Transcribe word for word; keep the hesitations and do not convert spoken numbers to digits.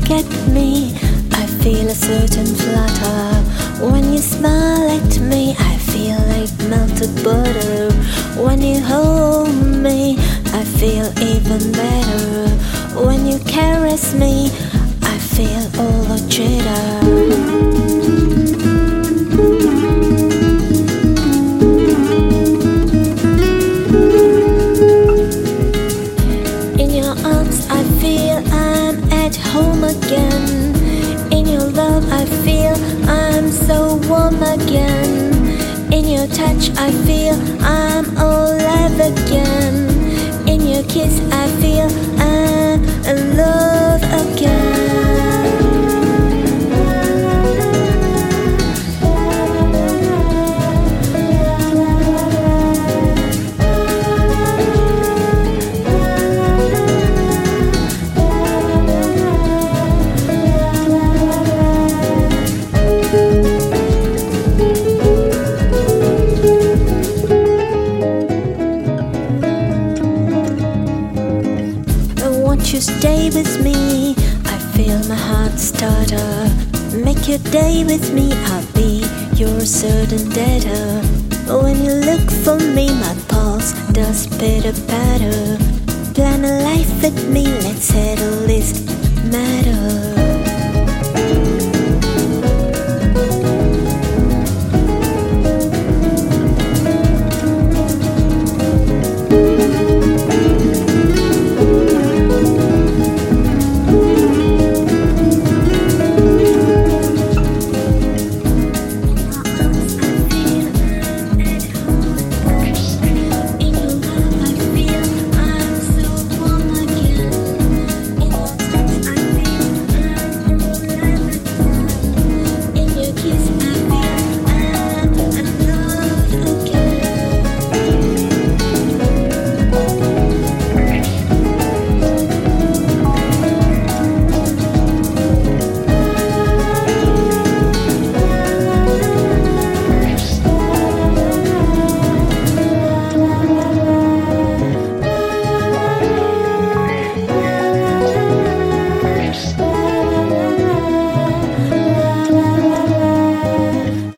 look at me, I feel a certain flutter. When you smile at me, I feel like melted butter. When you hold me, I feel even better. When you caress me, I feel all the jitter. Home again. In your love I feel I'm so warm again. In your touch I feel I'm alive again. In your kiss I feel I'm in love again. You stay with me, I feel my heart stutter. Make your day with me, I'll be your certain debtor. When you look for me, my pulse does pitter patter. Plan a life with me, let's settle this matter.